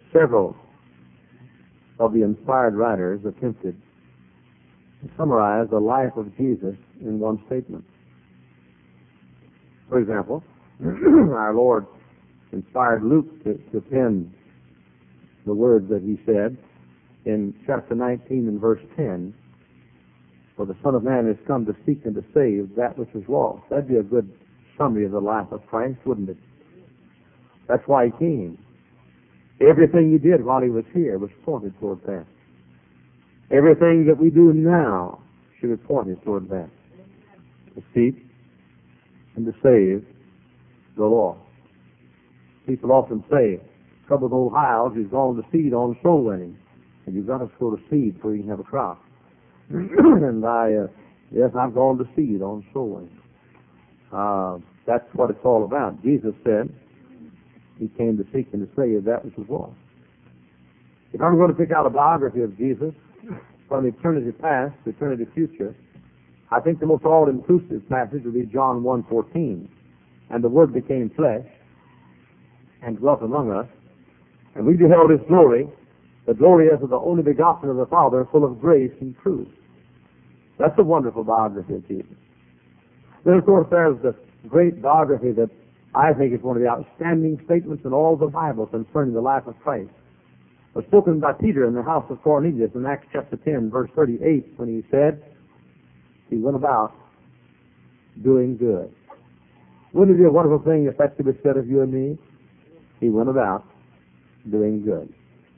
Several of the inspired writers attempted to summarize the life of Jesus in one statement. For example, our Lord inspired Luke to pen the words that he said in chapter 19 and verse 10, "For the Son of Man has come to seek and to save that which is lost." That'd be a good summary of the life of Christ, wouldn't it? That's why he came. Everything he did while he was here was pointed toward that. Everything that we do now should be pointed toward that. To seek and to save the lost. People often say, trouble with old Hiles, he's gone to seed on soul winning. And you've got to go to seed before you can have a crop. And yes, I've gone to seed on soul winning. That's what it's all about. Jesus said he came to seek and to save that which was lost. If I'm going to pick out a biography of Jesus from eternity past to eternity future, I think the most all-inclusive passage would be John 1:14. "And the Word became flesh and dwelt among us, and we beheld his glory, the glory as of the only begotten of the Father, full of grace and truth." That's a wonderful biography of Jesus. Then, of course, there's the great biography that I think is one of the outstanding statements in all the Bible concerning the life of Christ. It was spoken by Peter in the house of Cornelius in Acts chapter 10, verse 38, when he said, he went about doing good. Wouldn't it be a wonderful thing if that could be said of you and me? He went about doing good.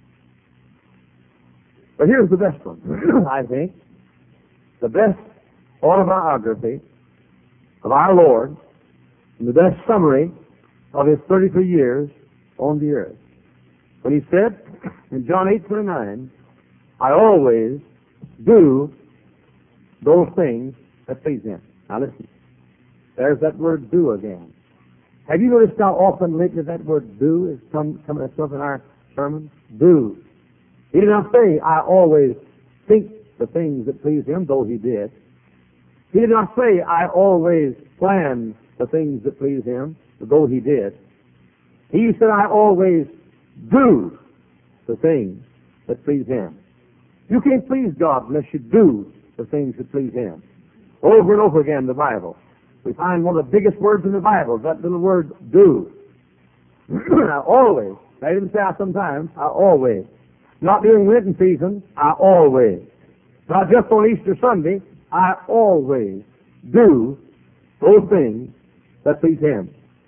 But here's the best one, I think. The best autobiography of our Lord and the best summary of his 33 years on the earth. When he said in John 8:29, "I always do those things that please him." Now listen, there's that word "do" again. Have you noticed how often lately that word "do" is coming itself in our sermons? Do. He did not say, "I always think the things that please him," though he did. He did not say, "I always plan the things that please him," though he did. He said, "I always do the things that please him." You can't please God unless you do the things that please him. Over and over again in the Bible, we find one of the biggest words in the Bible, that little word "do." I always. I didn't say I sometimes. I always. Not during Lenten season. I always. Not just on Easter Sunday. I always do those things that please him.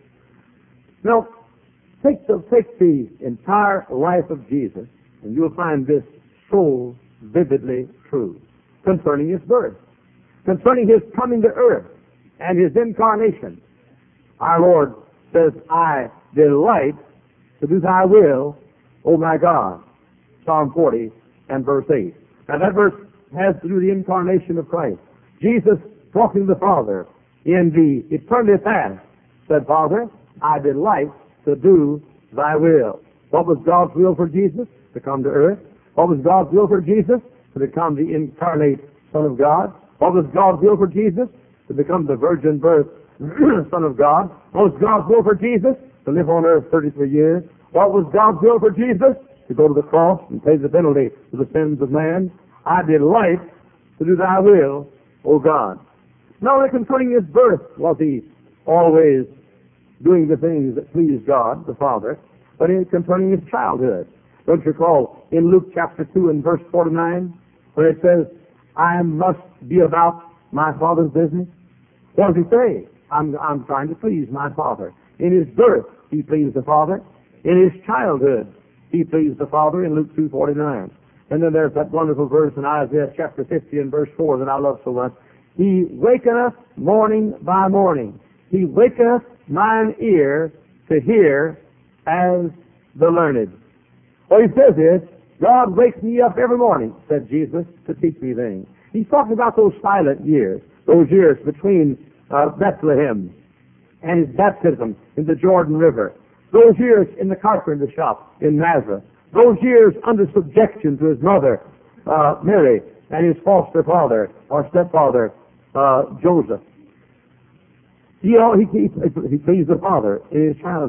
Now, take the entire life of Jesus, and you'll find this so vividly true concerning his birth, concerning his coming to earth and his incarnation. Our Lord says, "I delight to do thy will, O my God." Psalm 40 and verse 8. Now that verse has to do with the incarnation of Christ. Jesus, talking to the Father in the eternity past, said, "Father, I delight to do thy will." What was God's will for Jesus? To come to earth. What was God's will for Jesus? To become the incarnate Son of God. What was God's will for Jesus? To become the virgin birth Son of God. What was God's will for Jesus? To live on earth 33 years. What was God's will for Jesus? To go to the cross and pay the penalty for the sins of man. "I delight to do thy will, O God." Not only concerning his birth was he always doing the things that pleased God, the Father, but concerning his childhood. Don't you recall in Luke chapter 2 and verse 49, where it says, "I must be about my Father's business"? What does he say? I'm trying to please my Father. In his birth, he pleased the Father. In his childhood, he pleased the Father in Luke 2:49. And then there's that wonderful verse in Isaiah chapter 50 and verse 4 that I love so much. "He wakeneth morning by morning. He waketh mine ear to hear as the learned." What he says is, God wakes me up every morning, said Jesus, to teach me things. He's talking about those silent years, those years between Bethlehem and his baptism in the Jordan River, those years in the carpenter shop in Nazareth, those years under subjection to his mother, Mary, and his foster father or stepfather, Joseph. He pleased the Father in his childhood.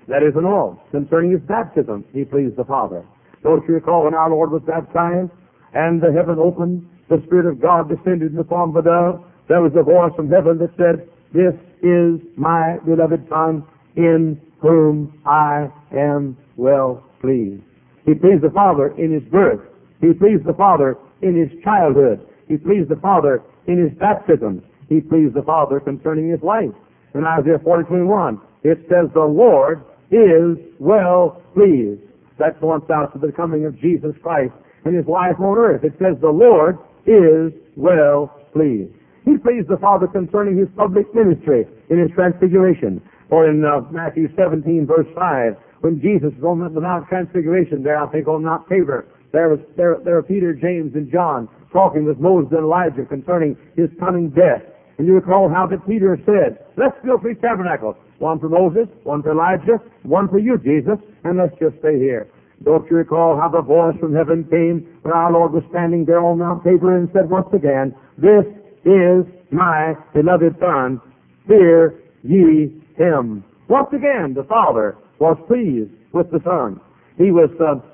That isn't all. Concerning his baptism, he pleased the Father. Don't you recall when our Lord was baptized and the heaven opened, the Spirit of God descended in the form of a dove? There was a voice from heaven that said, "This is my beloved Son, in whom I am well pleased." He pleased the Father in his birth. He pleased the Father in his childhood. He pleased the Father in his baptism. He pleased the Father concerning his life. In Isaiah 40:21, it says, "The Lord is well pleased." That points out to the coming of Jesus Christ and his life on earth. It says, "The Lord is well pleased." He pleased the Father concerning his public ministry in his transfiguration. Or in Matthew 17, verse 5, when Jesus was on the Mount Transfiguration there, I think on Mount Tabor, there were Peter, James, and John talking with Moses and Elijah concerning his coming death. And you recall how that Peter said, "Let's build 3 tabernacles, one for Moses, one for Elijah, one for you, Jesus, and let's just stay here." Don't you recall how the voice from heaven came when our Lord was standing there on Mount Tabor and said once again, "This is my beloved Son, fear ye him." Once again, the Father was pleased with the Son. He was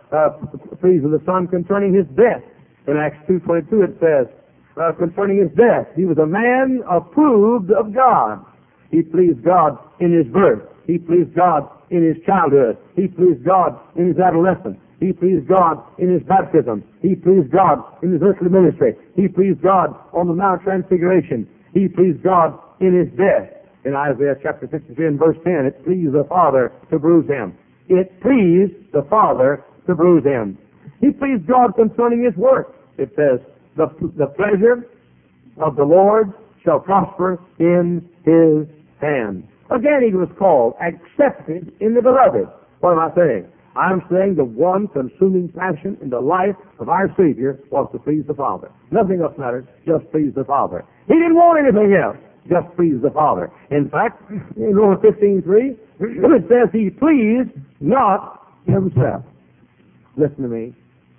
pleased with the Son concerning his death. In Acts 2:22 it says, concerning his death, he was a man approved of God. He pleased God in his birth. He pleased God in his childhood. He pleased God in his adolescence. He pleased God in his baptism. He pleased God in his earthly ministry. He pleased God on the Mount Transfiguration. He pleased God in his death. In Isaiah chapter 53 and verse 10, it pleased the Father to bruise him. It pleased the Father to bruise him. He pleased God concerning his work. It says, the pleasure of the Lord shall prosper in his hand. Again, he was called accepted in the beloved. What am I saying? I'm saying the one consuming passion in the life of our Savior was to please the Father. Nothing else mattered, just please the Father. He didn't want anything else, just please the Father. In fact, in Romans 15:3, it says he pleased not himself. Listen to me.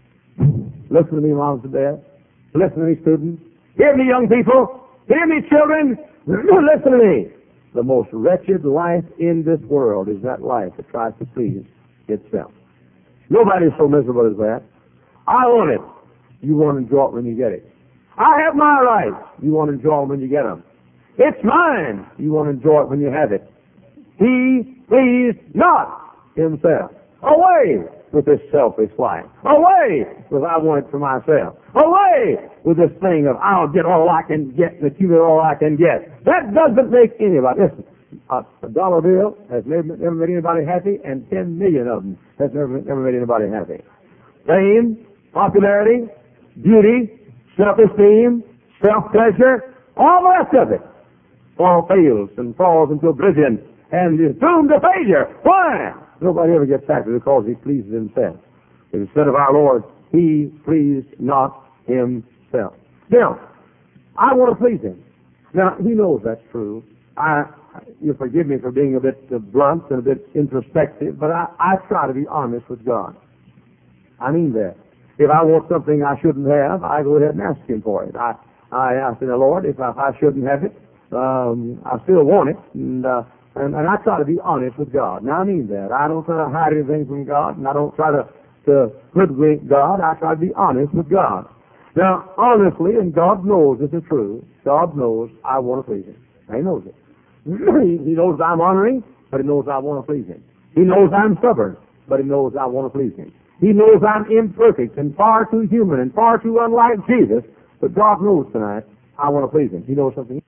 Listen to me, moms and dads. Listen to me, students. Hear me, young people. Hear me, children. Listen to me. The most wretched life in this world is that life that tries to please itself. Nobody's so miserable as that. I want it. You want to enjoy it when you get it. I have my rights. You want to enjoy them when you get them. It's mine. You want to enjoy it when you have it. He pleased not himself. Away with this selfish life. Away with I want it for myself. Away with this thing of I'll get all I can get and accumulate all I can get. That doesn't make anybody. Listen, a dollar bill has never made anybody happy, and 10 million of them has never made anybody happy. Fame, popularity, beauty, self-esteem, self-pleasure, all the rest of it all fails and falls into oblivion and is doomed to failure. Why? Nobody ever gets happy because he pleases himself. Instead of our Lord, he pleased not himself. Now, I want to please him. Now, he knows that's true. You forgive me for being a bit blunt and a bit introspective, but I try to be honest with God. I mean that. If I want something I shouldn't have, I go ahead and ask him for it. I ask the Lord if I shouldn't have it. I still want it, and I try to be honest with God. Now, I mean that. I don't try to hide anything from God, and I don't try to hoodwink God. I try to be honest with God. Now, honestly, and God knows this is true, God knows I want to please him. He knows it. He knows I'm honoring, but he knows I want to please him. He knows I'm stubborn, but he knows I want to please him. He knows I'm imperfect and far too human and far too unlike Jesus, but God knows tonight I want to please him. He knows something.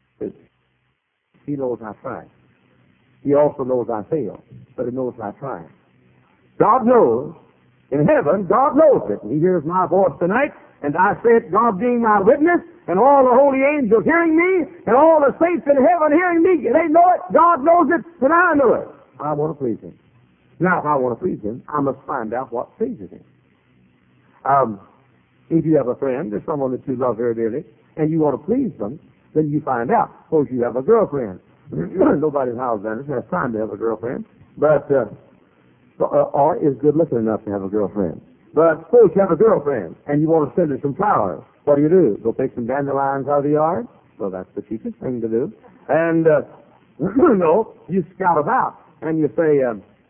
He knows I try. He also knows I fail, but he knows I try. God knows. In heaven, God knows it. He hears my voice tonight, and I say it, God being my witness, and all the holy angels hearing me, and all the saints in heaven hearing me. They know it, God knows it, and I know it. I want to please him. Now, if I want to please him, I must find out what pleases him. If you have a friend or someone that you love very dearly, and you want to please them, then you find out. Suppose you have a girlfriend. Nobody in Alexander has time to have a girlfriend, but or is good looking enough to have a girlfriend. But suppose you have a girlfriend and you want to send her some flowers. What do? Go pick some dandelions out of the yard? Well, that's the cheapest thing to do. And no, you scout about and you say,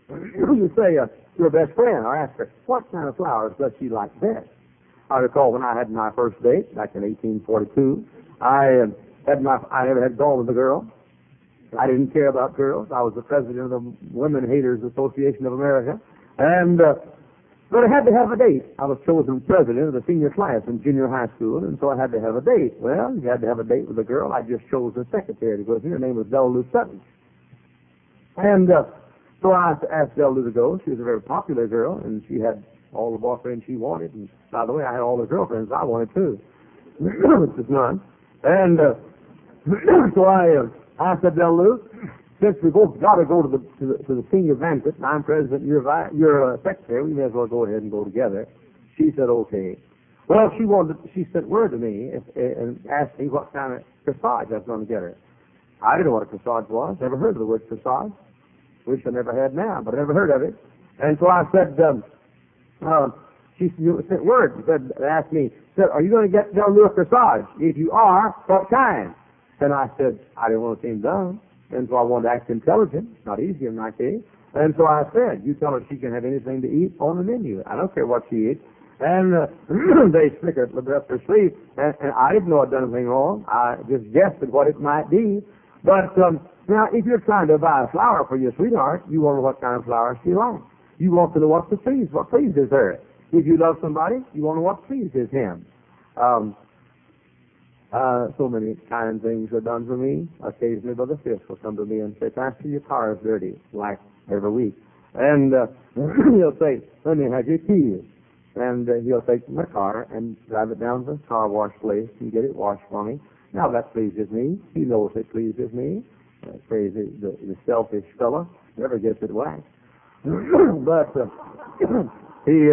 You say your best friend, or ask her, what kind of flowers does she like best? I recall when I had my first date back in 1842, I never had gone with a girl. I didn't care about girls. I was the president of the Women Haters Association of America, and but I had to have a date. I was chosen president of the senior class in junior high school, and so I had to have a date. Well, you had to have a date with a girl. I just chose a secretary to go with me. Her name was Della Lou Sutton. And so I asked Della Lou to go. She was a very popular girl, and she had all the boyfriends she wanted. And by the way, I had all the girlfriends I wanted too, which is none. And so I said, Della Lou, since we both got to go to the senior banquet, and I'm president, you're secretary, we may as well go ahead and go together. She said, okay. Well, she sent word to me and asked me what kind of corsage I was going to get her. I didn't know what a corsage was. Never heard of the word corsage. Wish I never had now, but I never heard of it. And so I said, she sent word. She asked me, are you going to get Della Lou a corsage? If you are, what kind? And I said, I didn't want to seem dumb. And so I wanted to act intelligent. Not easy in my case. And so I said, you tell her she can have anything to eat on the menu. I don't care what she eats. And they snickered up their sleeve. And I didn't know I'd done anything wrong. I just guessed at what it might be. But now, if you're trying to buy a flower for your sweetheart, you want to know what kind of flower she likes. You want to know what pleases her. If you love somebody, you want to know what pleases him. So many kind things are done for me. Occasionally, Brother Fisk will come to me and say, Pastor, your car is dirty, like every week. And he'll say, let me have your keys. And he'll take my car and drive it down to the car wash place and get it washed for me. Now, that pleases me. He knows it pleases me. Crazy, the selfish fella never gets it waxed. But he...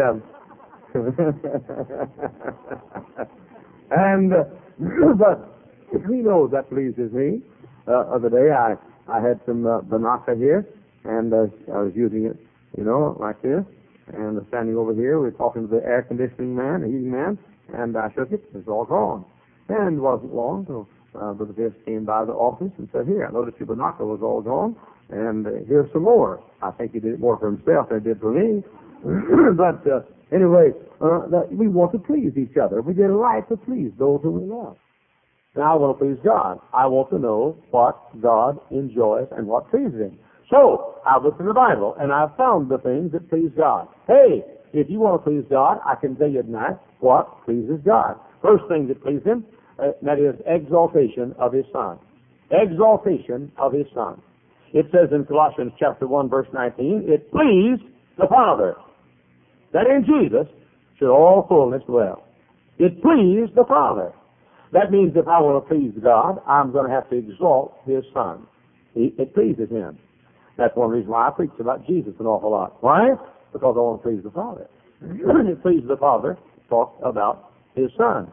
and... but he knows that pleases me. Other day I had some Banaka here, and I was using it, like this. And standing over here, we were talking to the air conditioning man, the heating man, and I shook it. It was all gone. And it wasn't long till Brother Fisk came by the office and said, here, I noticed your Banaka was all gone, and here's some more. I think he did it more for himself than he did for me. But anyway, we want to please each other. We get a right to please those who we love. Now I want to please God. I want to know what God enjoys and what pleases Him. So I've looked in the Bible and I've found the things that please God. Hey, if you want to please God, I can tell you tonight what pleases God. First thing that pleases Him, that is exaltation of His Son. Exaltation of His Son. It says in Colossians chapter 1, verse 19, it pleased the Father that in Jesus should all fullness dwell. It pleased the Father. That means if I want to please God, I'm going to have to exalt His Son. It pleases Him. That's one reason why I preach about Jesus an awful lot. Why? Because I want to please the Father. It pleases the Father to talk about His Son.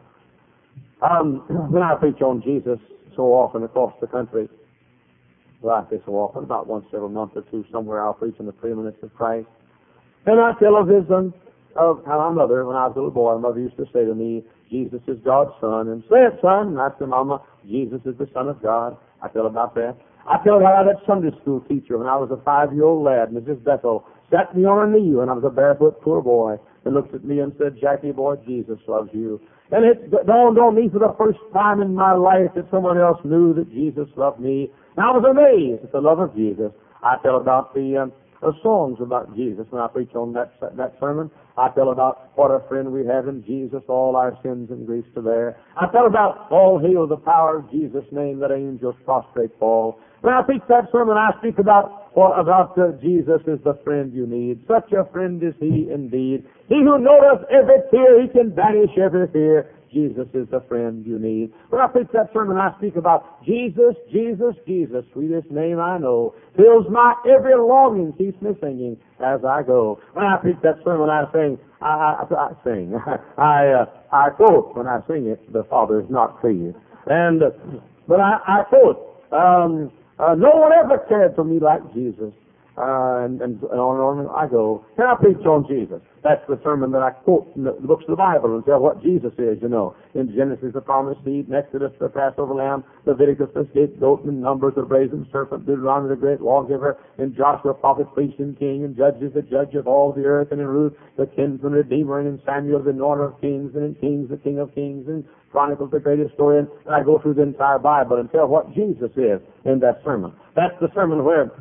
When I preach on Jesus so often across the country, well, I say so often, about once every month or two somewhere, I'll preach on the preeminence of Christ. And I tell a vision of how my mother, when I was a little boy, my mother used to say to me, Jesus is God's Son. And say it, son. And I said, Mama, Jesus is the Son of God. I tell about that. I tell her how that Sunday school teacher, when I was a 5-year-old lad, Mrs. Bethel, sat me on her knee when I was a barefoot poor boy and looked at me and said, Jackie, boy, Jesus loves you. And it dawned on me for the first time in my life that someone else knew that Jesus loved me. And I was amazed at the love of Jesus. I tell about the songs about Jesus when I preach on that sermon. I tell about what a friend we have in Jesus, all our sins and griefs to bear. I tell about all hail the power of Jesus' name, that angels prostrate fall. When I preach that sermon, I speak about Jesus is the friend you need. Such a friend is He indeed. He who knoweth every tear, He can banish every fear. Jesus is the friend you need. When I preach that sermon, I speak about Jesus, Jesus, Jesus, sweetest name I know, fills my every longing, keeps me singing as I go. When I preach that sermon, I sing, I quote when I sing it, the Father is not pleased. But I quote, no one ever cared for me like Jesus. and on I go. Can I preach on Jesus? That's the sermon that I quote in the books of the Bible and tell what Jesus is, you know. In Genesis, the promised seed, in Exodus, the Passover lamb, Leviticus, the scapegoat, in Numbers, the brazen serpent, Deuteronomy, the great lawgiver, in Joshua, prophet, priest, and king, in Judges, the judge of all the earth, and in Ruth, the kinsman, redeemer, and in Samuel, the anointer of kings, and in Kings, the king of kings, and Chronicles, the great historian. And I go through the entire Bible and tell what Jesus is in that sermon. That's the sermon where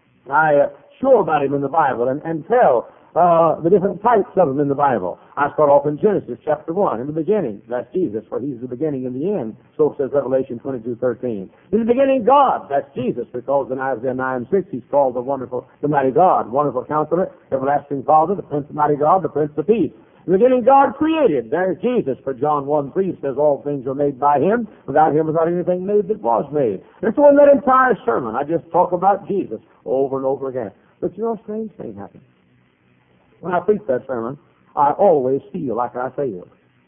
I show about him in the Bible and tell the different types of him in the Bible. I start off in Genesis chapter 1. In the beginning, that's Jesus, for he's the beginning and the end. So says Revelation 22:13. In the beginning, God, that's Jesus, because in Isaiah 9:6 he's called the wonderful, the mighty God, wonderful counselor, everlasting Father, the Prince of mighty God, the Prince of Peace. In the beginning, God created. There's Jesus, for John 1:3 says all things were made by him. Without him was not anything made that was made. And so in that entire sermon, I just talk about Jesus over and over again. But you know, a strange thing happened. When I preach that sermon, I always feel like I failed.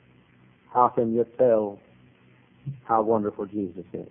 How can you tell how wonderful Jesus is?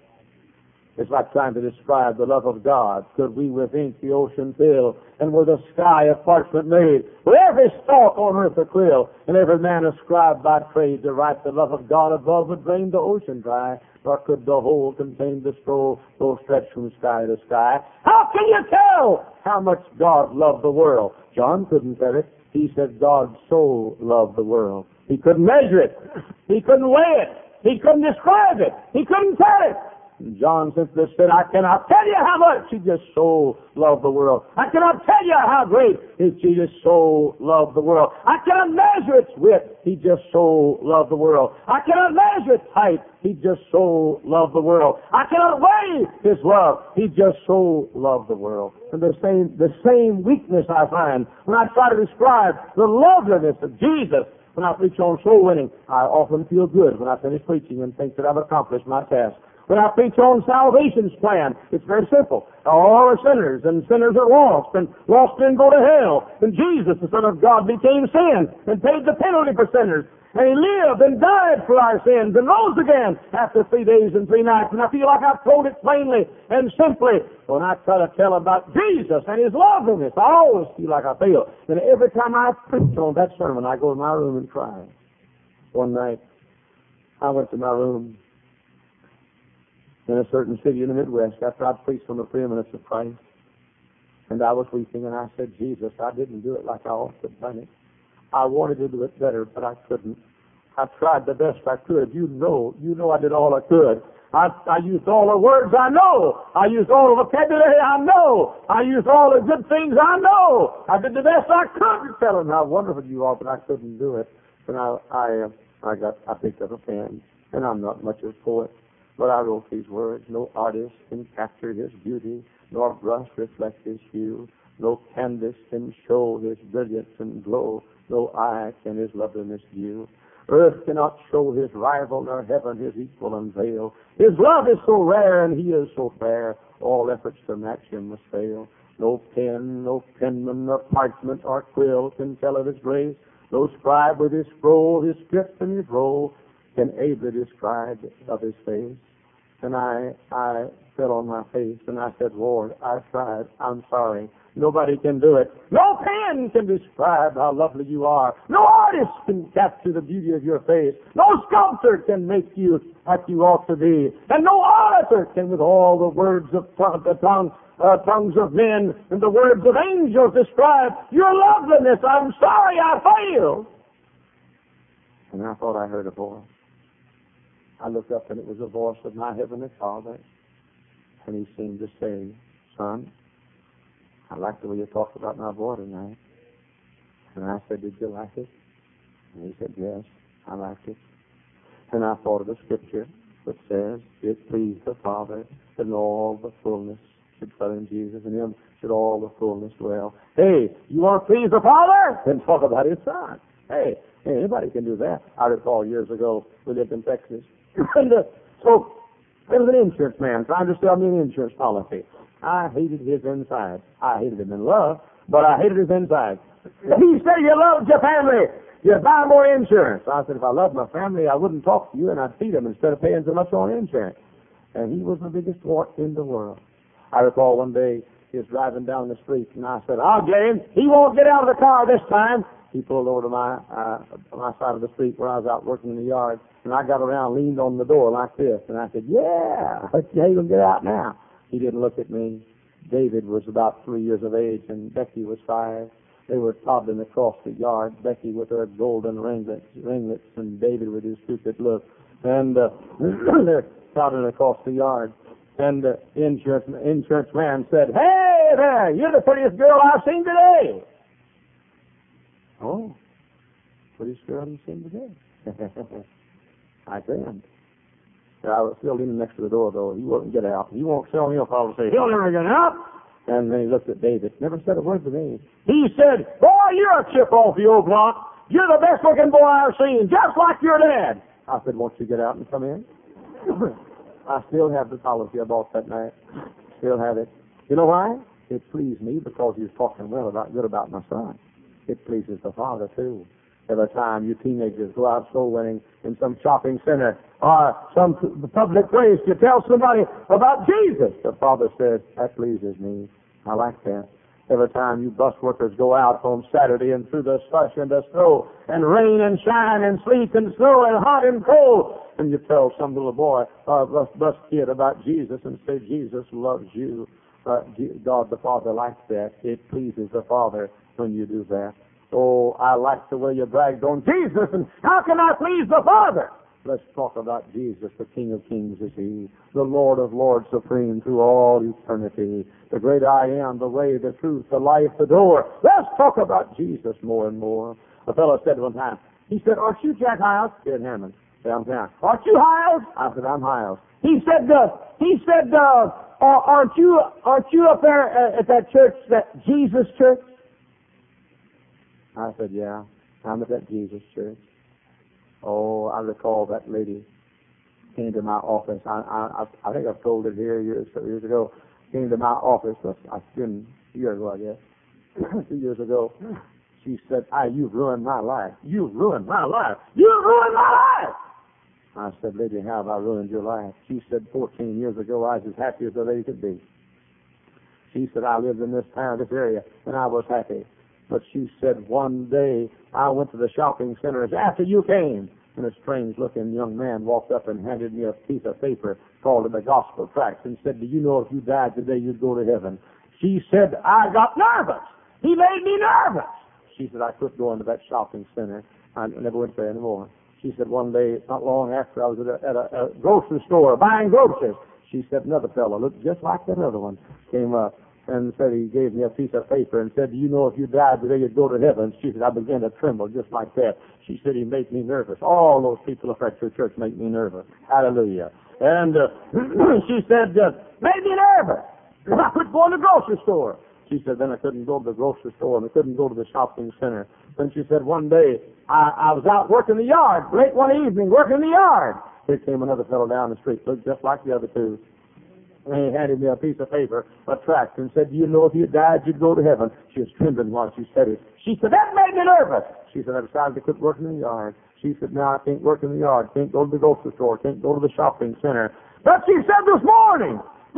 It's like trying to describe the love of God. Could we with ink the ocean fill, and were the sky of parchment made, with every stalk on earth a quill, and every man ascribed by trade to write the love of God above would drain the ocean dry, nor could the whole contain the scroll, though stretched from sky to sky. How can you tell how much God loved the world? John couldn't tell it. He said God so loved the world. He couldn't measure it. He couldn't weigh it. He couldn't describe it. He couldn't tell it. John simply said, I cannot tell you how much he just so loved the world. I cannot tell you how great he just so loved the world. I cannot measure its width. He just so loved the world. I cannot measure its height. He just so loved the world. I cannot weigh his love. He just so loved the world. And the same weakness I find when I try to describe the loveliness of Jesus. When I preach on soul winning, I often feel good when I finish preaching and think that I've accomplished my task. When I preach on salvation's plan, it's very simple. All are sinners, and sinners are lost, and lost men go to hell. And Jesus, the Son of God, became sin and paid the penalty for sinners. And he lived and died for our sins and rose again after 3 days and 3 nights. And I feel like I've told it plainly and simply. When I try to tell about Jesus and his loveliness, I always feel like I fail. And every time I preach on that sermon, I go to my room and cry. One night, I went to my room in a certain city in the Midwest after I'd preached on the preeminence of Christ. And I was weeping, and I said, Jesus, I didn't do it like I ought to have done it. I wanted to do it better, but I couldn't. I tried the best I could. You know I did all I could. I used all the words I know. I used all the vocabulary I know. I used all the good things I know. I did the best I could to tell them how wonderful you are, but I couldn't do it. And I picked up a pen, and I'm not much of a poet, but I wrote these words. No artist can capture his beauty, nor brush reflect his hue. No canvas can show his brilliance and glow. No eye can his loveliness view. Earth cannot show his rival, nor heaven his equal unveil. His love is so rare, and he is so fair, all efforts to match him must fail. No pen, no penman, nor parchment, or quill can tell of his grace. No scribe with his scroll, his script, and his roll can ably describe of his face. And I fell on my face, and I said, Lord, I tried. I'm sorry. Nobody can do it. No pen can describe how lovely you are. No artist can capture the beauty of your face. No sculptor can make you like you ought to be. And no orator can, with all the words of tongues of men and the words of angels, describe your loveliness. I'm sorry I failed. And I thought I heard a voice. I looked up, and it was the voice of my Heavenly Father. And he seemed to say, Son, I like the way you talked about my boy tonight. And I said, did you like it? And he said, yes, I liked it. And I thought of the scripture that says, it pleased the Father that all the fullness should dwell in Jesus, and him should all the fullness dwell. Hey, you want to please the Father? Then talk about his Son. Hey, anybody can do that. I recall years ago, we lived in Texas. And so there was an insurance man trying to sell me an insurance policy. I hated his inside. I hated him in love, but I hated his inside. He said, you loved your family. You buy more insurance. I said, if I loved my family, I wouldn't talk to you, and I'd feed them instead of paying so much on insurance. And he was the biggest wart in the world. I recall one day He was driving down the street, and I said, "I'll get him. He won't get out of the car this time." He pulled over to my side of the street where I was out working in the yard, and I got around, leaned on the door like this, and I said, "Yeah, he can get out now." He didn't look at me. David was about 3 years of age, and Becky was 5. They were toddling across the yard, Becky with her golden ringlets, and David with his stupid look. And they're toddling across the yard. And the insurance man said, "Hey there, you're the prettiest girl I've seen today." "Oh, prettiest girl you've seen today?" I grinned. I was still leaning next to the door, though. He wouldn't get out. He won't tell me if I will say, "He'll never get out." And then he looked at David. Never said a word to me. He said, "Boy, you're a chip off the old block. You're the best looking boy I've seen, just like your dad." I said, "Won't you get out and come in?" I still have the policy I bought that night. Still have it. You know why? It pleased me because he was talking good about my son. It pleases the Father, too. Every time you teenagers go out soul winning in some shopping center or some public place, you tell somebody about Jesus. The Father says, "That pleases me. I like that." Every time you bus workers go out on Saturday and through the slush and the snow and rain and shine and sleet and snow and hot and cold, and you tell some little boy or bus kid about Jesus and say, "Jesus loves you." God the Father likes that. It pleases the Father when you do that. Oh, I like the way you bragged on Jesus, and how can I please the Father? Let's talk about Jesus, the King of Kings is He, the Lord of Lords, supreme through all eternity, the great I Am, the way, the truth, the life, the door. Let's talk about Jesus more and more. A fellow said one time, he said, "Aren't you Jack Hiles?" Here in Hammond, downtown. "Aren't you Hiles?" I said, "I'm Hiles." He said, aren't you up there at that church, that Jesus church?" I said, "Yeah, I'm at that Jesus church." Oh, I recall that lady came to my office. I think I've told it here years ago. Came to my office. It's been a year ago, I guess. 2 years ago. She said, "You've ruined my life. You've ruined my life. You've ruined my life." I said, "Lady, how have I ruined your life?" She said, 14 years ago, I was as happy as a lady could be. She said, "I lived in this town, this area, and I was happy." But she said, "One day I went to the shopping center after you came, and a strange-looking young man walked up and handed me a piece of paper called the Gospel Tracts and said, 'Do you know if you died today, you'd go to heaven?' She said, I got nervous. He made me nervous." She said, "I quit going to that shopping center. I never went there anymore." She said, "One day, not long after, I was at a grocery store buying groceries." She said, "Another fellow looked just like that other one came up and said he gave me a piece of paper and said, 'Do you know if you died today, you'd go to heaven?' She said, I began to tremble just like that. She said, he made me nervous. All those people at your church make me nervous. Hallelujah." And she said, "Made me nervous. I quit going to the grocery store." She said, "Then I couldn't go to the grocery store and I couldn't go to the shopping center." Then she said, "One day I was out working the yard, late one evening, working the yard. Here came another fellow down the street, looked just like the other two. And he handed me a piece of paper, a tract, and said, 'Do you know if you died, you'd go to heaven?' She was trembling while she said it. She said, "That made me nervous." She said, "I decided to quit working in the yard." She said, "Now I can't work in the yard, can't go to the grocery store, can't go to the shopping center." But she said, this morning,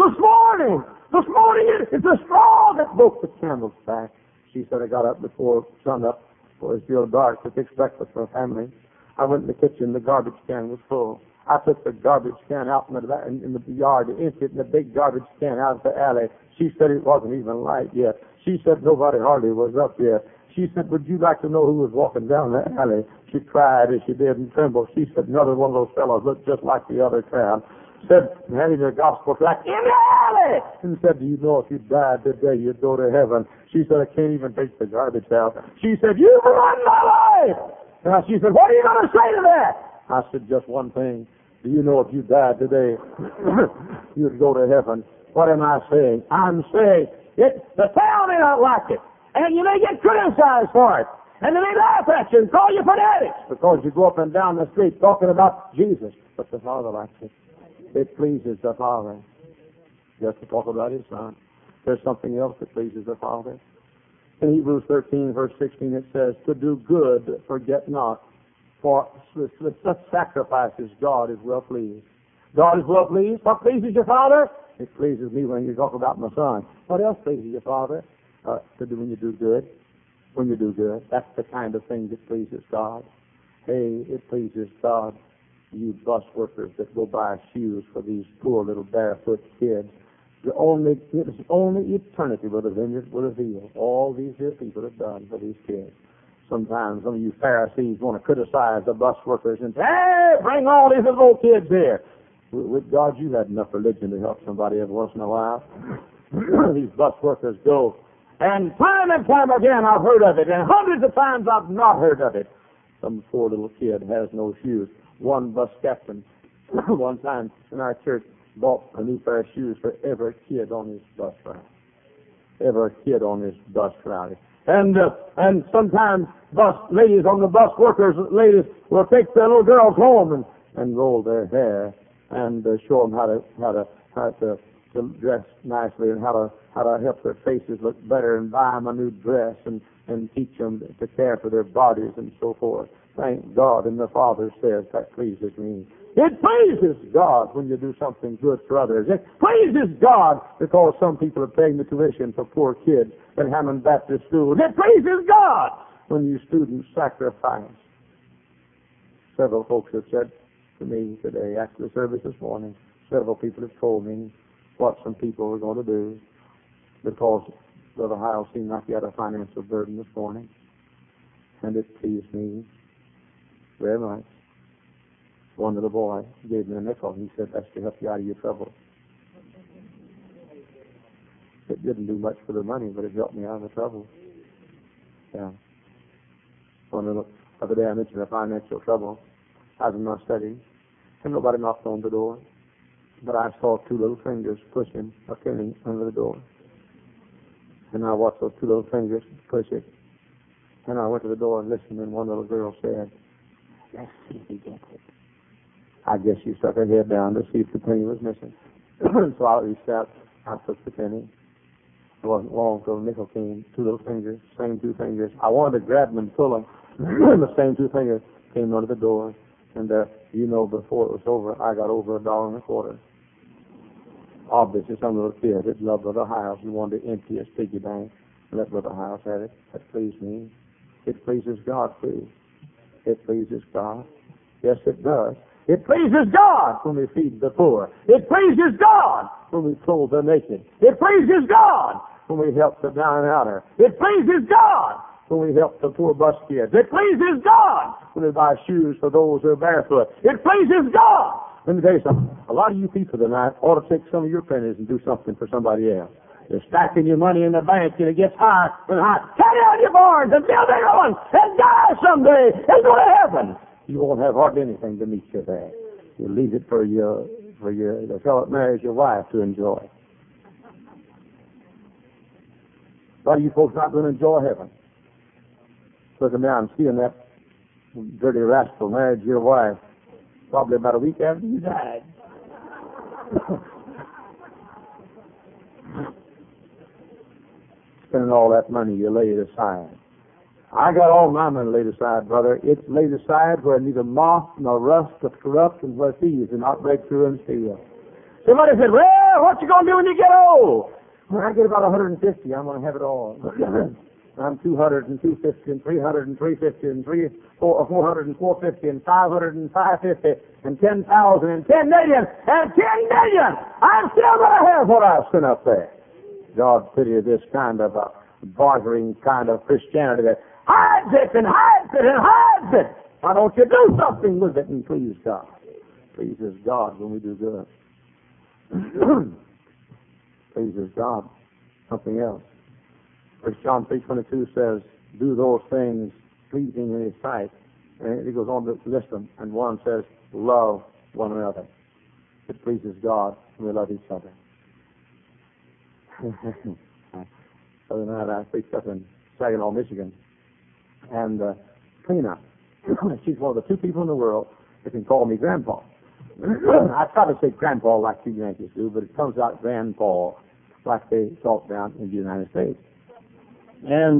it's the straw that broke the camel's back." She said, "I got up before sunup, before it was still dark, to fix breakfast for her family. I went in the kitchen, the garbage can was full. I took the garbage can out in the yard, emptied it in the big garbage can out of the alley." She said it wasn't even light yet. She said nobody hardly was up yet. She said, "Would you like to know who was walking down the alley?" She cried as she did and trembled. She said, "Another one of those fellows looked just like the other crowd." Said, handing her gospel tract, "In the alley!" And said, "Do you know if you died today, you'd go to heaven?" She said, "I can't even take the garbage out." She said, "You've ruined my life!" And she said, "What are you going to say to that?" I said, "Just one thing. Do you know if you died today, you'd go to heaven?" What am I saying? I'm saying the town may not like it, and you may get criticized for it, and they may laugh at you and call you fanatics because you go up and down the street talking about Jesus. But the Father likes it. It pleases the Father just to talk about His Son. There's something else that pleases the Father. In Hebrews 13, verse 16, it says, "To do good, forget not, for with such sacrifices God is well pleased." God is well pleased. What pleases your Father? It pleases me when you talk about my son. What else pleases you, Father? To do when you do good. When you do good. That's the kind of thing that pleases God. Hey, it pleases God, you bus workers that go buy shoes for these poor little barefoot kids. It's only eternity where the vineyard will reveal all these dear people have done for these kids. Sometimes some of you Pharisees want to criticize the bus workers and say, hey, bring all these little kids here. With God, you had enough religion to help somebody every once in a while. These bus workers go. And time again I've heard of it, and hundreds of times I've not heard of it. Some poor little kid has no shoes. One bus captain, one time in our church, bought a new pair of shoes for every kid on his bus route. Every kid on his bus route. And sometimes ladies on the bus workers, ladies will take their little girls home and roll their hair and show them how to dress nicely and how to help their faces look better and buy them a new dress and teach them to care for their bodies and so forth. Thank God. And the Father says that pleases me. It pleases God when you do something good for others. It pleases God because some people are paying the tuition for poor kids at Hammond Baptist School. It pleases God when you students sacrifice. Several folks have said to me today, after the service this morning, several people have told me what some people are going to do because Brother Hyle seemed like he had a financial burden this morning. And it pleased me very much. One little boy gave me a nickel. He said, that's to help you out of your trouble. It didn't do much for the money, but it helped me out of the trouble. Yeah. One little other day I mentioned a financial trouble. I was in my study, and nobody knocked on the door. But I saw two little fingers pushing a penny under the door. And I watched those two little fingers push it. And I went to the door and listened, and one little girl said, let's see if he gets it. I guess she stuck her head down to see if the penny was missing. So I reached out, I took the penny. It wasn't long until the nickel came, two little fingers, same two fingers. I wanted to grab them and pull them. The same two fingers came under the door. And before it was over, I got over $1.25. Obviously, some little kid that loved Brother Hiles and wanted to empty his piggy bank and let Brother Hiles have it. That pleased me. It pleases God, too. It pleases God. Yes, it does. It pleases God when we feed the poor. It pleases God when we clothe the naked. It pleases God when we help the down and outer. It pleases God when we help the poor bus kids. It pleases God when we buy shoes for those who are barefoot. It pleases God. Let me tell you something. A lot of you people tonight ought to take some of your pennies and do something for somebody else. You're stacking your money in the bank and it gets higher and higher. Carry out your barns and build bigger ones and die someday and go to heaven. You won't have hardly anything to meet you there. You leave it for the fellow that marries your wife to enjoy. A lot of you folks not going to enjoy heaven. Looking down and seeing that dirty rascal married your wife probably about a week after you died. Spending all that money you laid aside. I got all my money laid aside, brother. It's laid aside where neither moth nor rust doth corrupt and where thieves do not break through and steal. Somebody said, well, what you going to do when you get old? When I get about 150, I'm going to have it all. I'm 200 and 250 and 300 and 350 and 400 and 450 and 500 and 550 and 10,000 and 10 million and 10 million. I'm still going to have what I've sent up there. God pity this kind of a bartering kind of Christianity that hides it and hides it and hides it. Why don't you do something with it and please God? Pleases God when we do good. Pleases God. Something else. 1 John 3:22 says, do those things pleasing in His sight. And it goes on to list them. And one says, love one another. It pleases God when we love each other. Other than that, I preached up in Saginaw, Michigan. And Tina, she's one of the two people in the world that can call me Grandpa. I try to say Grandpa like you Yankees do, but it comes out Grandpa like they talk down in the United States. And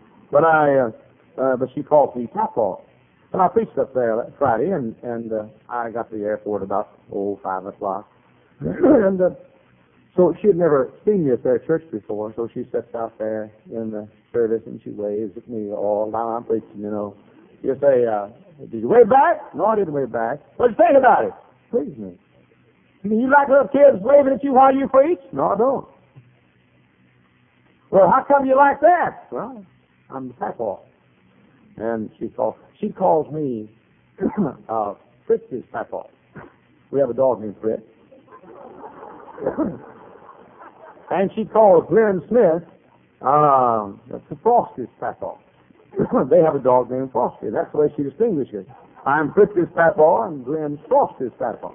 but she calls me Papa. And I preached up there that Friday, and I got to the airport about 5 o'clock. And So she had never seen me at their church before, so she sits out there in the service and she waves at me all while I'm preaching, you know. You say, did you wave back? No, I didn't wave back. What'd you think about it? Please me. You mean you like little kids waving at you while you preach? No, I don't. Well, how come you like that? Well, I'm the papa. And she calls me Fritz's papa. We have a dog named Fritz. And she calls Glenn Smith that's Frosty's papa. They have a dog named Frosty. That's the way she distinguishes. I'm Fritz's papa and Glenn's Frosty's papa.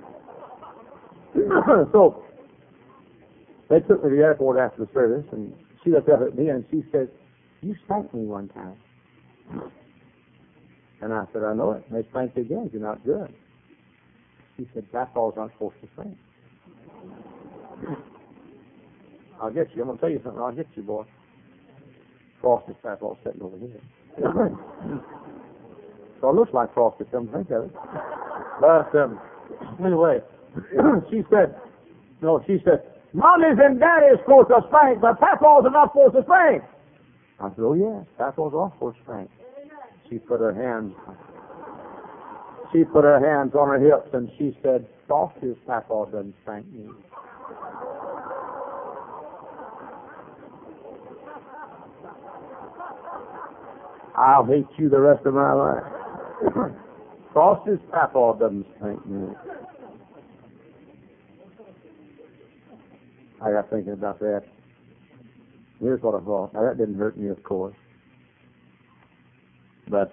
So they took me to the airport after the service, and she looked up at me and she said, "You spanked me one time." And I said, "I know it. They spanked you again. You're not good." She said, "Papa's not supposed to spank." I'll get you. I'm going to tell you something. I'll get you, boy. Frosty's Papa's sitting over here. So it looks like Frosty, come to think of it. But anyway, she said, "Mommies and Daddy's supposed to spank, but Papa's are not supposed to spank." I said, "Oh, yes, Papa's are supposed to spank." She put her hands on her hips and she said, "Frosty's Papa doesn't spank me." I'll hate you the rest of my life. Frosty's Papa doesn't spank me. I got thinking about that. Here's what I thought. Now, that didn't hurt me, of course. But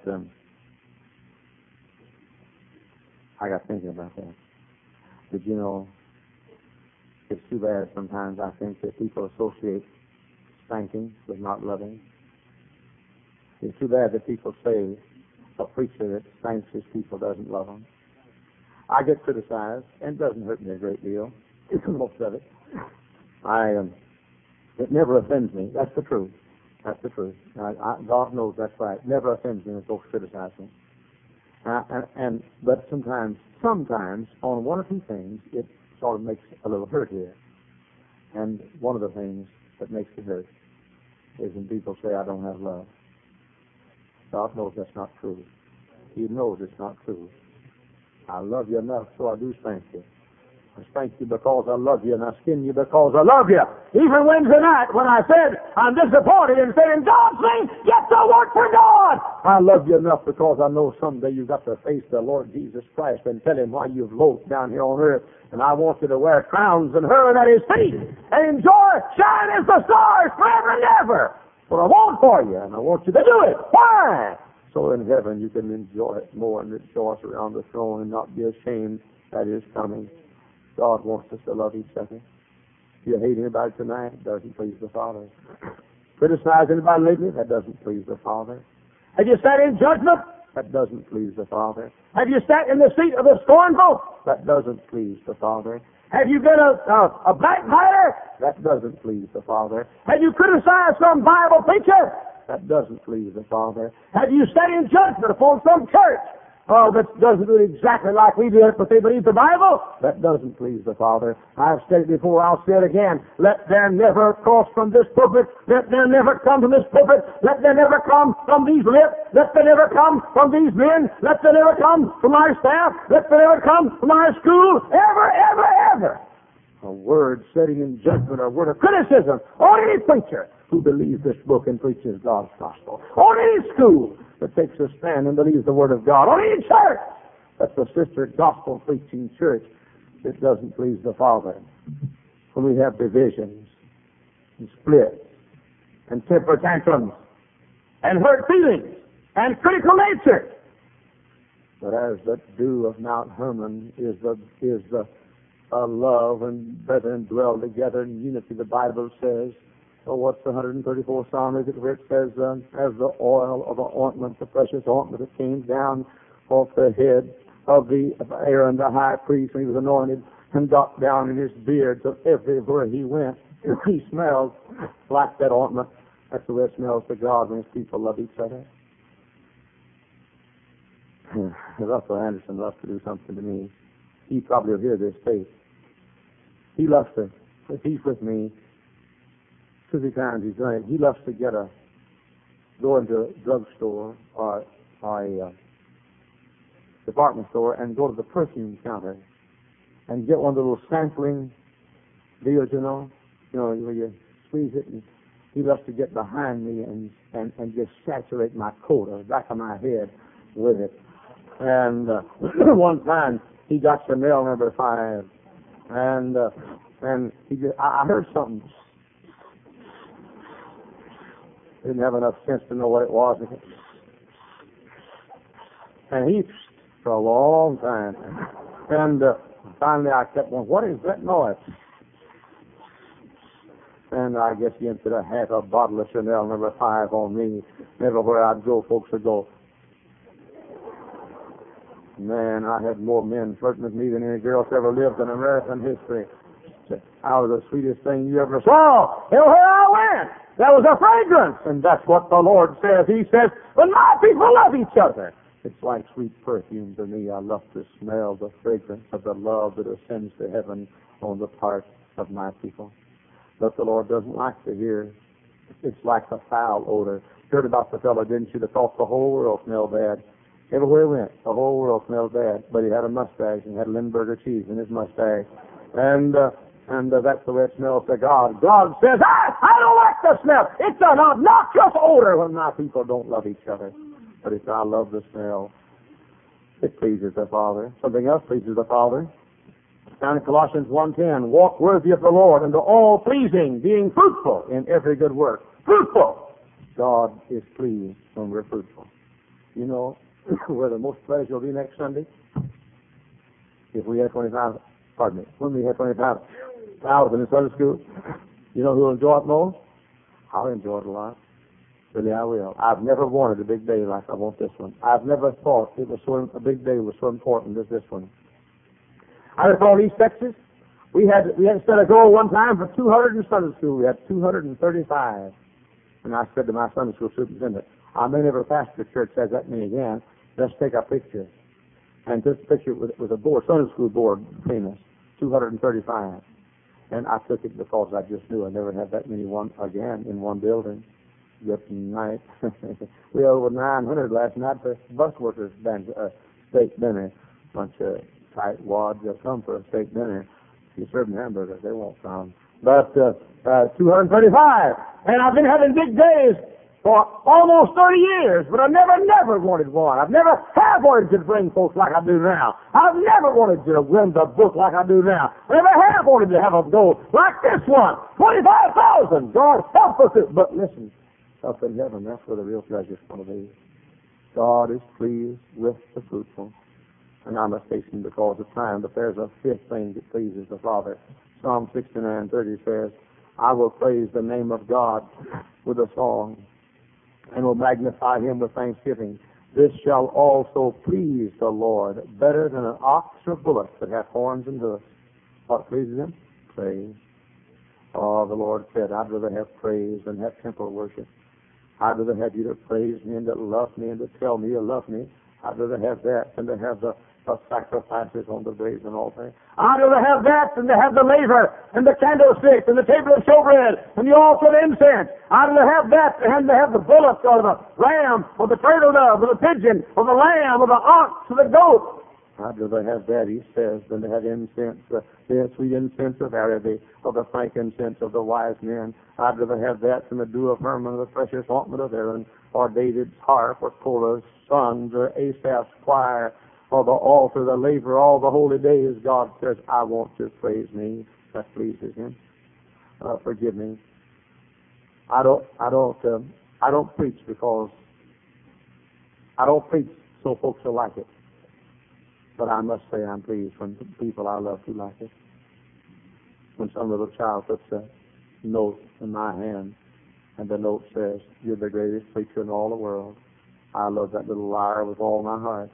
I got thinking about that. Did you know, it's too bad sometimes I think that people associate spanking with not loving. It's too bad that people say a preacher that spanks his people doesn't love them. I get criticized, and it doesn't hurt me a great deal. Most of it. It never offends me. That's the truth. That's the truth. God knows that's right. It never offends me when folks criticize me. But sometimes, on one or two things, it sort of makes a little hurt here. And one of the things that makes it hurt is when people say I don't have love. God knows that's not true. He knows it's not true. I love you enough, so I do spank you. I spank you because I love you, and I skin you because I love you. Even Wednesday night when I said I'm disappointed and said, "In God's name, get to work for God." I love you enough because I know someday you've got to face the Lord Jesus Christ and tell Him why you've loafed down here on earth. And I want you to wear crowns and hurl at His feet and enjoy shine as the stars forever and ever. What I want for you, and I want you to do it. Why? So in heaven you can enjoy it more and rejoice around the throne and not be ashamed that is coming. God wants us to love each other. If you hate anybody tonight, it doesn't please the Father. Criticize anybody lately, that doesn't please the Father. Have you sat in judgment? That doesn't please the Father. Have you sat in the seat of the scornful? That doesn't please the Father. Have you been a backbiter? That doesn't please the Father. Have you criticized some Bible preacher? That doesn't please the Father. Have you sat in judgment upon some church that doesn't do it exactly like we do it, but they believe the Bible? That doesn't please the Father. I've said it before, I'll say it again. Let there never cross from this pulpit. Let there never come from this pulpit. Let there never come from these lips. Let there never come from these men. Let there never come from our staff. Let there never come from our school. Ever, ever, ever. A word setting in judgment, a word of criticism on any preacher who believes this book and preaches God's gospel. On any school that takes a stand and believes the word of God. On any church that's a sister gospel preaching church that doesn't please the Father. When we have divisions and splits and temper tantrums and hurt feelings and critical nature. But as the dew of Mount Hermon is the love and brethren dwell together in unity, the Bible says. So what's the 134th Psalm, is it, where it says, as the oil of the ointment, the precious ointment that came down off the head of Aaron the high priest when he was anointed and got down in his beard, so everywhere he went, he smelled like that ointment. That's the way it smells to God when his people love each other. Russell Anderson loves to do something to me. He probably will hear this tape. He loves to if he's with me, 2 3 times he's done it. He loves to go into a drugstore or a department store and go to the perfume counter and get one of those sampling deals, where you squeeze it, and he loves to get behind me and just saturate my coat or the back of my head with it. And one time he got Chanel number 5, and I heard something. Didn't have enough sense to know what it was. And he, for a long time. And finally I kept going, what is that noise? And I guess he emptied half a bottle of Chanel number 5 on me. Everywhere I'd go, folks would go. Man, I had more men flirting with me than any girl that's ever lived in American history. I was the sweetest thing you ever saw. And where I went, there was a fragrance. And that's what the Lord says. He says, when my people love each other, it's like sweet perfume to me. I love to smell the fragrance of the love that ascends to heaven on the part of my people. But the Lord doesn't like to hear. It's like a foul odor. Heard about the fellow, didn't you, that thought the whole world smelled bad? Everywhere he went, the whole world smelled bad. But he had a mustache and had Limburger cheese in his mustache. And that's the way it smells to God. God says, I don't like the smell. It's an obnoxious odor when my people don't love each other. But if I love the smell, it pleases the Father. Something else pleases the Father. Down in Colossians 1:10, walk worthy of the Lord unto all pleasing, being fruitful in every good work. Fruitful! God is pleased when we're fruitful. You know where the most pleasure will be next Sunday? If we had 25, when we had 25,000 in Sunday school. You know who will enjoy it most? I'll enjoy it a lot. Really, I will. I've never wanted a big day like I want this one. I've never thought a big day was so important as this one. I recall East Texas. We had set a goal one time for 200 in Sunday school. We had 235. And I said to my Sunday school superintendent, I may never pastor a church has that many again. Let's take a picture. And this picture was a board, Sunday school board, famous, 235. And I took it because I just knew I never had that many again in one building. Good night. We had over 900 last night for bus workers' steak dinner. Bunch of tight wads that come for a steak dinner. If you serve them hamburgers, they won't come. But 235. And I've been having big days for almost 30 years, but I never wanted one. I've never have wanted to bring folks like I do now. I've never wanted to win the book like I do now. I never have wanted to have a goal like this one. 25,000. God help us. But listen, up in heaven, that's where the real treasure's going to be. God is pleased with the fruitful. And I must hasten because of time, but there's a fifth thing that pleases the Father. Psalm 69:30 says, I will praise the name of God with a song, and will magnify him with thanksgiving. This shall also please the Lord, better than an ox or bullock that hath horns and hoofs. What pleases him? Praise. Oh, the Lord said, I'd rather have praise than have temple worship. I'd rather have you to praise me and to love me and to tell me you love me. I'd rather have that than to have the sacrifices on the brazen altar. I'd rather have that than to have the laver and the candlestick and the table of showbread and the altar of incense. I'd rather have that than to have the bullock or the lamb or the turtle dove or the pigeon or the lamb or the ox or the goat. I'd rather have that, he says, than to have incense, the sweet incense of Araby or the frankincense of the wise men. I'd rather have that than the dew of Hermon or the precious ointment of Aaron or David's harp or Korah's sons or Asaph's choir or the altar, the laver, all the holy days. God says, I want you to praise me. That pleases him. Forgive me. I don't preach because I don't preach so folks will like it. But I must say I'm pleased when people I love do like it. When some little child puts a note in my hand and the note says, you're the greatest preacher in all the world. I love that little liar with all my heart.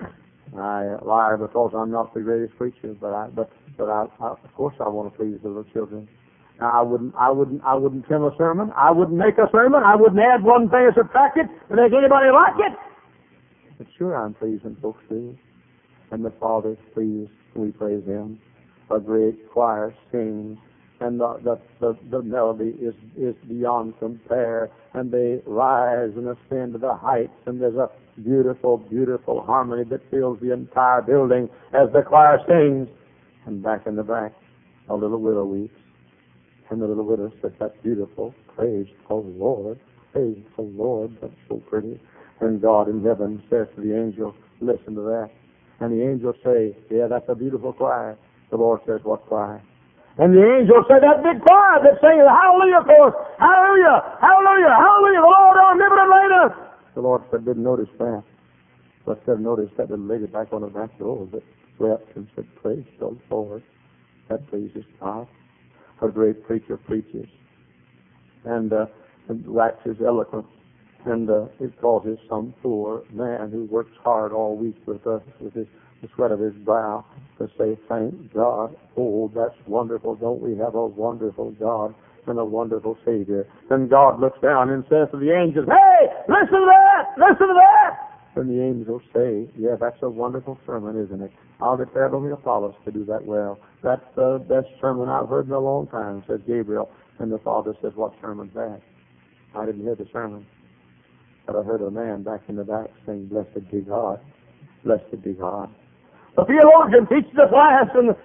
I lie because I'm not the greatest preacher, but I of course I want to please the little children. Now, I wouldn't trim a sermon. I wouldn't make a sermon. I wouldn't add one thing or subtract it to make anybody like it. But sure, I'm pleased when folks do. And the Father's pleased when we praise him. A great choir sings, and the melody is beyond compare, and they rise and ascend to the heights, and there's a beautiful, beautiful harmony that fills the entire building as the choir sings. And back in the back, a little widow weeps, and the little widow says, "That's beautiful. Praise the Lord. Praise the Lord. That's so pretty." And God in heaven says to the angel, "Listen to that." And the angels say, "Yeah, that's a beautiful choir." The Lord says, "What choir?" And the angels say, "That big choir that's singing the Hallelujah chorus. Hallelujah, hallelujah, hallelujah, the Lord omnipotent reigneth." The Lord said, "Didn't notice that." But said, "Notice that little lady back on the back row that wept and said, 'Praise the Lord.' That pleases God." A great preacher preaches and waxes eloquent, and it causes some poor man who works hard all week with the sweat of his brow to say, "Thank God. Oh, that's wonderful. Don't we have a wonderful God and a wonderful Savior?" Then God looks down and says to the angels, "Hey, listen to that! Listen to that!" And the angels say, "Yeah, that's a wonderful sermon, isn't it? I'll declare to me Apollos to do that well. That's the best sermon I've heard in a long time," says Gabriel. And the Father says, "What sermon's that?" "I didn't hear the sermon, but I heard a man back in the back saying, 'Blessed be God. Blessed be God.'" The theologian teaches the class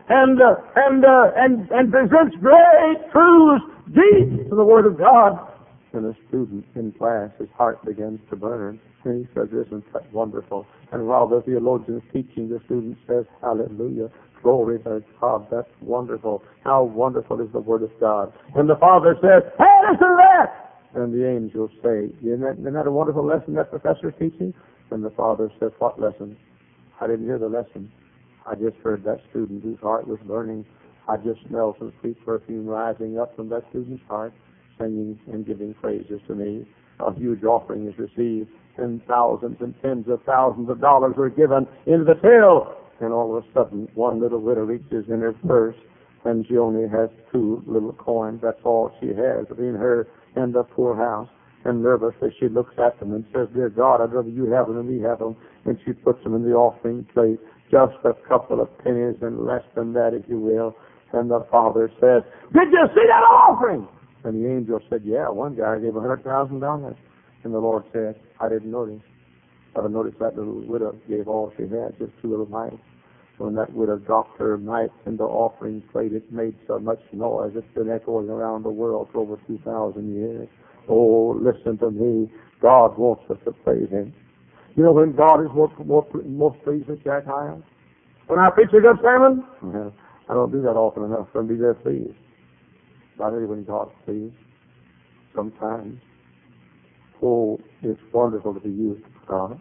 and presents great truths deep to the Word of God. And a student in class, his heart begins to burn. And he says, "Isn't that wonderful?" And while the theologian is teaching, the student says, "Hallelujah. Glory to God. That's wonderful. How wonderful is the Word of God." And the Father says, "Hey, listen to that!" And the angels say, isn't that a wonderful lesson that professor is teaching?" And the Father says, "What lesson?" "I didn't hear the lesson. I just heard that student whose heart was burning. I just smelled some sweet perfume rising up from that student's heart, singing and giving praises to me. A huge offering is received, and thousands and tens of thousands of dollars were given into the till." And all of a sudden, one little widow reaches in her purse, and she only has 2 little coins. That's all she has between her and the poorhouse. And nervously she looks at them and says, "Dear God, I'd rather you have them than me have them." And she puts them in the offering plate, just a couple of pennies and less than that, if you will. And the Father says, "Did you see that offering?" And the angel said, "Yeah, one guy gave $100,000. And the Lord said, "I didn't notice. But I noticed that little widow gave all she had, just 2 little mites. When that widow dropped her mites in the offering plate, it made so much noise it's been echoing around the world for over 2,000 years. Oh, listen to me. God wants us to praise Him. You know when God is most pleased with Jack Hyles? When I preach a good sermon? Well, I don't do that often enough for Him to be very pleased. Not only when God's pleased. Sometimes. Oh, it's wonderful to be used of God.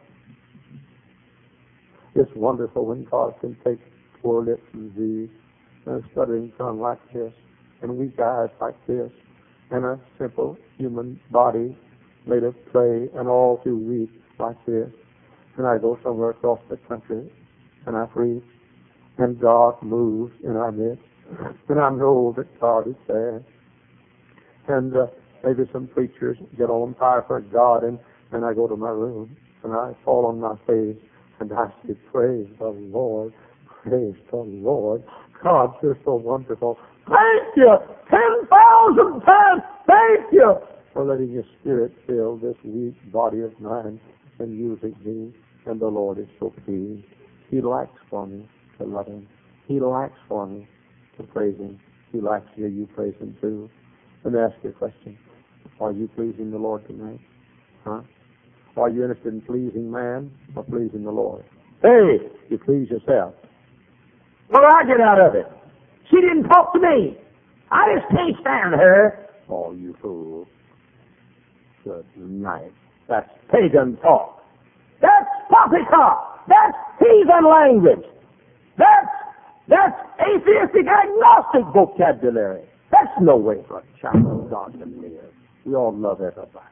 It's wonderful when God can take poor lips and disease, and a stuttering tongue like this, and weak eyes like this, and a simple human body made of clay and all too weak like this. And I go somewhere across the country, and I preach, and God moves in our midst, and I know that God is there. And maybe some preachers get on fire for God, and I go to my room, and I fall on my face, and I say, "Praise the Lord, praise the Lord. God, you're so wonderful. Thank you, 10,000 times, thank you for letting your Spirit fill this weak body of mine and using me." And the Lord is so pleased. He likes for me to love Him. He likes for me to praise Him. He likes to hear you praise Him too. Let me ask you a question. Are you pleasing the Lord tonight? Huh? Are you interested in pleasing man or pleasing the Lord? Hey, you please yourself. What do I get out of it? She didn't talk to me. I just can't stand her. Oh, you fool. Good night. That's pagan talk. That's poppycock. That's heathen language. That's atheistic, agnostic vocabulary. That's no way for a child of God to live. We all love everybody.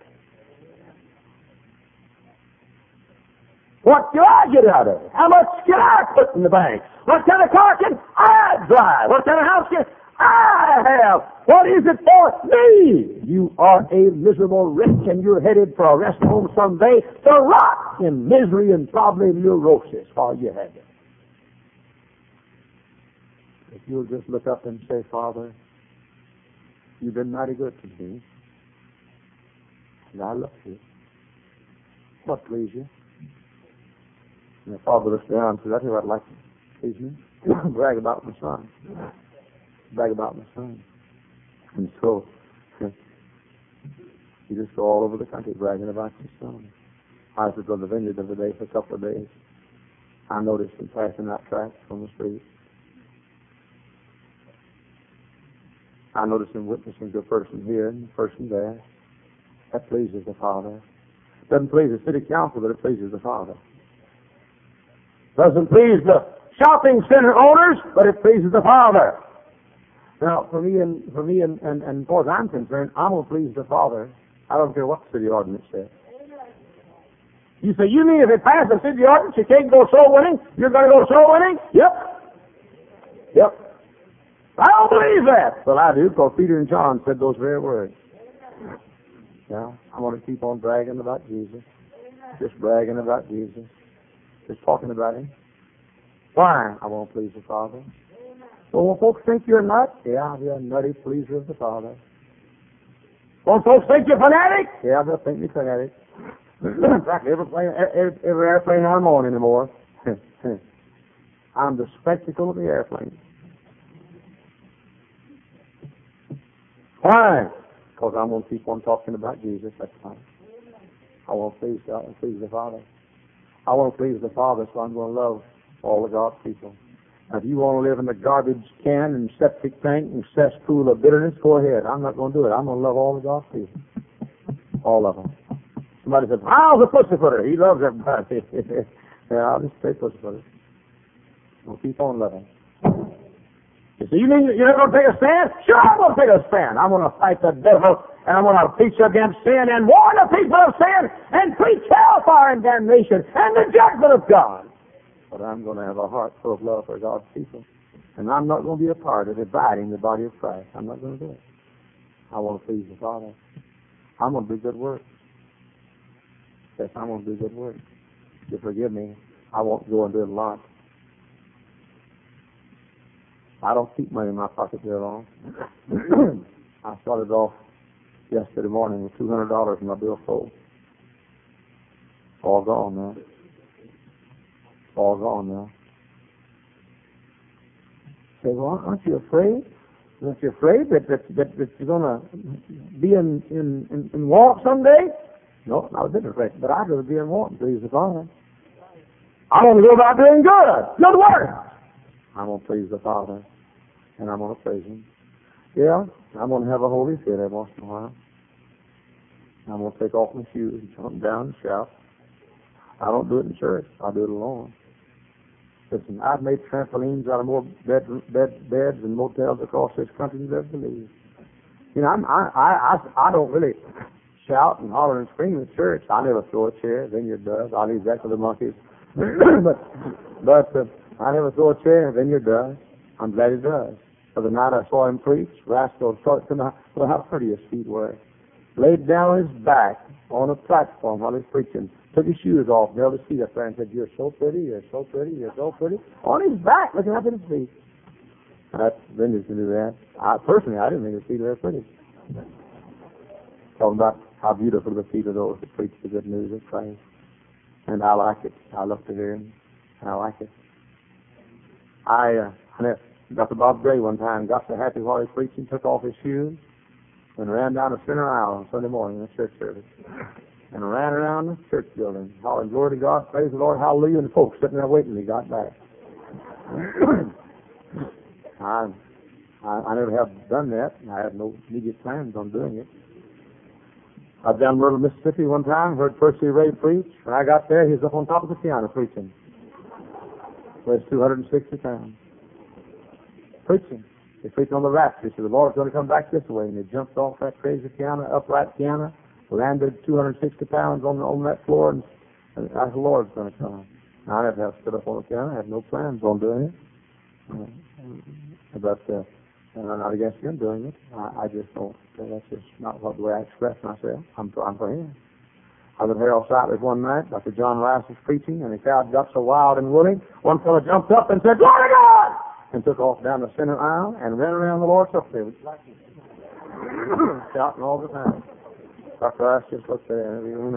What do I get out of it? How much can I put in the bank? What kind of car can I drive? What kind of house can I have? What is it for me? You are a miserable wretch, and you're headed for a rest home someday to rot in misery and probably neurosis while you have it. If you'll just look up and say, "Father, You've been mighty good to me. And I love you. What please you? And the father looks down and says, I tell you what I'd like to please me. Brag about my son. Brag about my son. And so, you just go all over the country bragging about your son. I was on the vineyard the other day for a couple of days. I noticed him passing that track on the street. I noticed him witnessing to a person here and a person there. That pleases the Father. Doesn't please the city council, but it pleases the Father. Doesn't please the shopping center owners, but it pleases the Father. Now, for me and as far as I'm concerned, I'm going to please the Father. I don't care what the city ordinance says. You say, you mean if it passes the city ordinance, you can't go soul winning? You're going to go soul winning? Yep. I don't believe that. Well, I do, because Peter and John said those very words. Yeah, I want to keep on bragging about Jesus. Just bragging about Jesus. Just talking about Him. Why? I want to please the Father. Well, when folks think you're a nut, yeah, you're a nutty pleaser of the Father. When folks think you're fanatic, yeah, they'll think me fanatic. In fact, every airplane I'm on anymore, I'm the spectacle of the airplane. Why? Because I'm going to keep on talking about Jesus. That's fine. I want to please God and please the Father. I want to please the Father, so I'm going to love all of God's people. Now, if you want to live in the garbage can and septic tank and cesspool of bitterness, go ahead. I'm not going to do it. I'm going to love all of God's people. All of them. Somebody said, how's a pussyfooter? He loves everybody. Yeah, I'll just say pussyfooter. We'll keep on loving. You say, you mean you're not going to take a stand? Sure, I'm going to take a stand. I'm going to fight the devil, and I'm going to preach against sin and warn the people of sin and preach hellfire and damnation and the judgment of God. But I'm going to have a heart full of love for God's people. And I'm not going to be a part of dividing the body of Christ. I'm not going to do it. I want to please the Father. I'm going to do good work. Yes, I'm going to do good work. You forgive me. I won't go and do it a lot. I don't keep money in my pocket very long. I started off yesterday morning with $200 in my billfold. All gone now. All gone now. Say, well, aren't you afraid? Aren't you afraid that you're going to be in want someday? No, not a bit afraid. But I'd rather be in want and please the Father. I want to go about doing good work. I'm going to please the Father, and I'm going to praise Him. Yeah, I'm going to have a holy fit every once in a while. I'm going to take off my shoes and jump down and shout. I don't do it in church. I do it alone. Listen, I've made trampolines out of more beds and motels across this country than you ever believe. You know, I don't really shout and holler and scream in church. I never throw a chair. Vineyard does. I leave that to the monkeys. but I never throw a chair. Vineyard does. I'm glad he does. The other night I saw him preach. Rascal short to well, how pretty his feet were. Laid down on his back on a platform while he's preaching. Took his shoes off, nailed his feet up there and said, you're so pretty, you're so pretty, you're so pretty. On his back, looking up at his feet. That's Vineyard to do that. Personally, I didn't think his feet were pretty. Talking about how beautiful the feet of those that preach the good news of Christ. And I like it. I love to hear him. And I like it. I got to Bob Gray one time, got so happy while he was preaching, took off his shoes, and ran down the center aisle on Sunday morning in the church service. And ran around the church building, hollering, glory to God, praise the Lord, hallelujah, and the folks sitting there waiting till he got back. I never have done that. I have no immediate plans on doing it. I've down Myrtle, Mississippi one time, heard Percy Ray preach. When I got there, he was up on top of the piano preaching. Weighs 260 pounds. Preaching. He preached on the rapture. He said, the Lord's going to come back this way. And he jumped off that crazy piano, upright piano, landed 260 pounds on that floor, and the Lord's going to come. Now, I never have stood up on the piano. I have no plans on doing it. But I'm not against him doing it. I just don't. That's just not the way I express myself. I'm for him. I was at Harold Sightley's one night. Dr. John Rice was preaching, and the crowd got so wild and woolly. One fellow jumped up and said, "Glory to God!" and took off down the center aisle and ran around the Lord's Supper. shouting all the time. Dr. Rice just looked at him.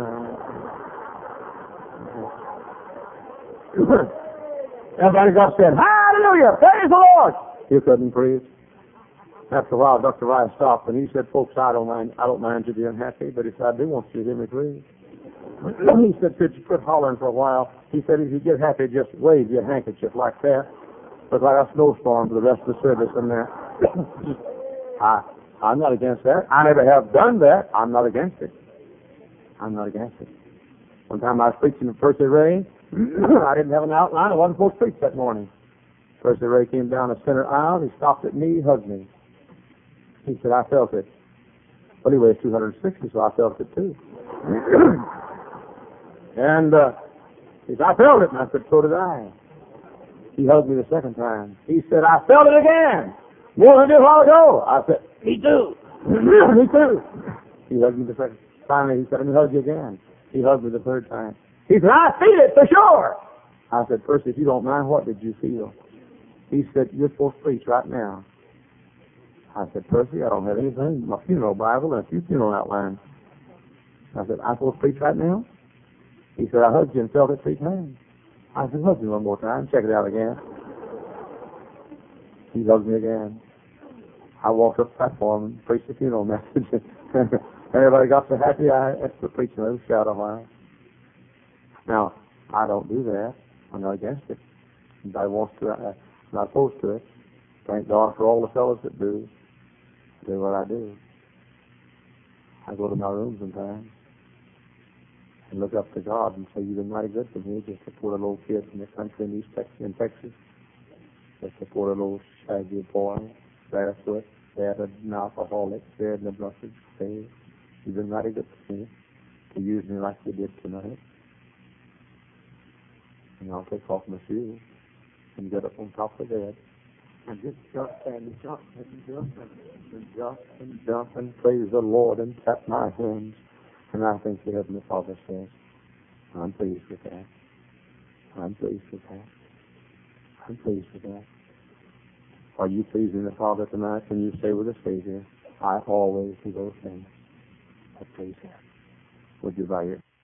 Everybody got said, hallelujah, praise the Lord. You couldn't preach. After a while, Dr. Rice stopped and he said, folks, I don't mind you being happy, but he said, I do want you to hear me preach. He said, could you quit hollering for a while? He said, if you get happy, just wave your handkerchief like that. Look like a snowstorm for the rest of the service in there. I'm not against that. I never have done that. I'm not against it. I'm not against it. One time I was preaching at Percy Ray. I didn't have an outline. I wasn't supposed to preach that morning. Percy Ray came down the center aisle. He stopped at me, hugged me. He said, I felt it. Well, he weighs 260, so I felt it too. And he said, I felt it. And I said, so did I. He hugged me the second time. He said, I felt it again. More than I did a while ago. I said, me too. Me too. He hugged me the second. Finally, he said, let me hug you again. He hugged me the third time. He said, I feel it for sure. I said, Percy, if you don't mind, what did you feel? He said, you're supposed to preach right now. I said, Percy, I don't have anything but my funeral Bible and a few funeral outlines. I said, I'm supposed to preach right now? He said, I hugged you and felt it 3 times. I said, hug me one more time. Check it out again. He hugged me again. I walked up the platform and preached the funeral message. Everybody got so happy I had to preach another shout a while. Now, I don't do that. I'm not against it. Anybody wants to, I'm not opposed to it. Thank God for all the fellows that do what I do. I go to my room sometimes and look up to God and say, you've been mighty good to me, just to poor little kids in the country in East Texas, just to poor little shaggy boy, barefoot, dead an alcoholic, dead in a blessed state. You've been mighty good to me, to use me like you did tonight. And I'll take off my shoes and get up on top of the bed and just jump and jump and jump and jump and jump and praise the Lord and tap my hands. And I think the Heavenly Father says, I'm pleased with that. I'm pleased with that. I'm pleased with that. Are you pleasing the Father tonight? Can you say with the Savior, I always do those things that please Him? Would you bow your